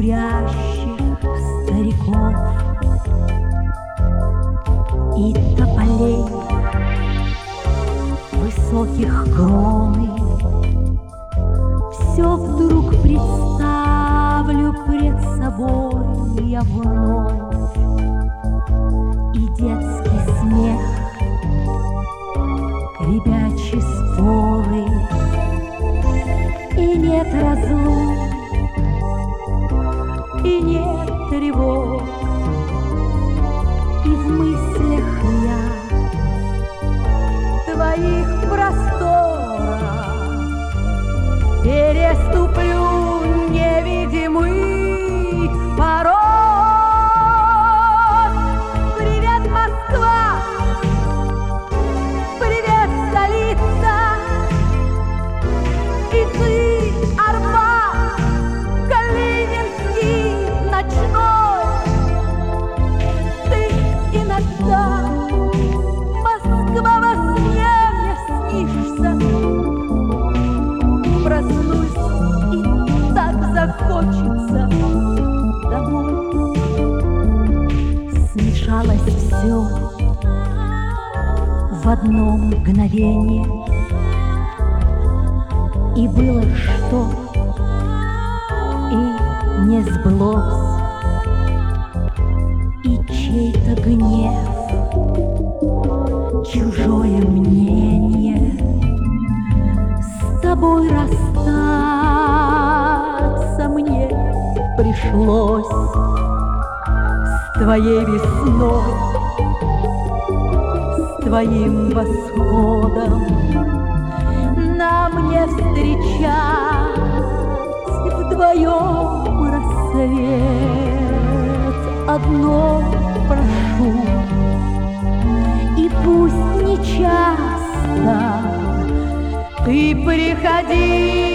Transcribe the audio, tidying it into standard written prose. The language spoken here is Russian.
курящих стариков и тополей высоких кроны. Все вдруг представлю пред собой я вновь, и детский смех, ребячьи споры, и нет разлук, и нет тревог, и в мыслях я твоих просторах переступлю невидимый порог. Привет, Москва! Привет, столица! И ты, Арбат, Калининский ночной. Ты иногда, Москва, во сне мне снишься. Проснусь, и так захочется домой. Смешалось все в одно мгновение, и было что, и не сбылось, и чей-то гнев, чужое мнение. С тобой расстаться мне пришлось, с твоей весной, с твоим восходом. Нам не встречать вдвоем рассвет. Одно прошу, и пусть нечасто ты приходи.